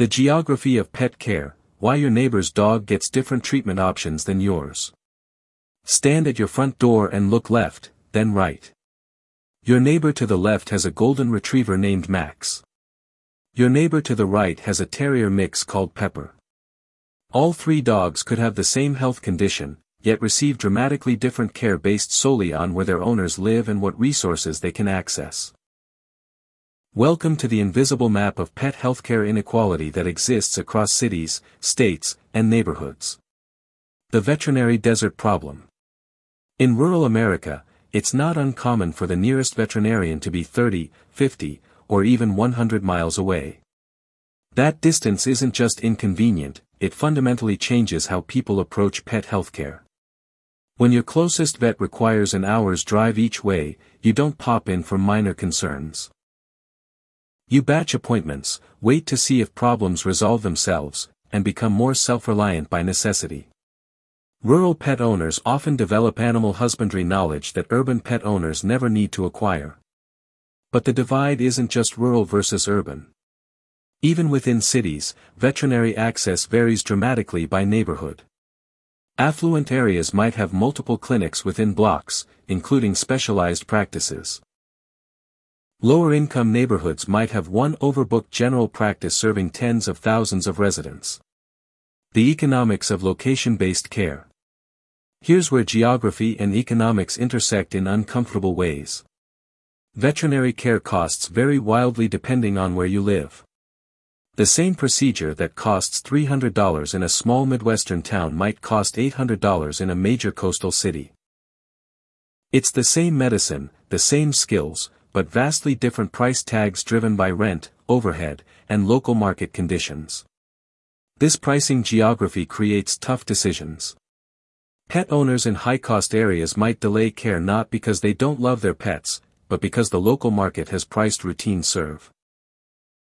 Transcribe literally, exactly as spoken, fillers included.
The geography of pet care, why your neighbor's dog gets different treatment options than yours. Stand at your front door and look left, then right. Your neighbor to the left has a golden retriever named Max. Your neighbor to the right has a terrier mix called Pepper. All three dogs could have the same health condition, yet receive dramatically different care based solely on where their owners live and what resources they can access. Welcome to the invisible map of pet healthcare inequality that exists across cities, states, and neighborhoods. The veterinary desert problem. In rural America, it's not uncommon for the nearest veterinarian to be thirty, fifty, or even one hundred miles away. That distance isn't just inconvenient, it fundamentally changes how people approach pet healthcare. When your closest vet requires an hour's drive each way, you don't pop in for minor concerns. You batch appointments, wait to see if problems resolve themselves, and become more self-reliant by necessity. Rural pet owners often develop animal husbandry knowledge that urban pet owners never need to acquire. But the divide isn't just rural versus urban. Even within cities, veterinary access varies dramatically by neighborhood. Affluent areas might have multiple clinics within blocks, including specialized practices. Lower-income neighborhoods might have one overbooked general practice serving tens of thousands of residents. The economics of location-based care. Here's where geography and economics intersect in uncomfortable ways. Veterinary care costs vary wildly depending on where you live. The same procedure that costs three hundred dollars in a small Midwestern town might cost eight hundred dollars in a major coastal city. It's the same medicine, the same skills, but vastly different price tags driven by rent, overhead, and local market conditions. This pricing geography creates tough decisions. Pet owners in high-cost areas might delay care not because they don't love their pets, but because the local market has priced routine serve.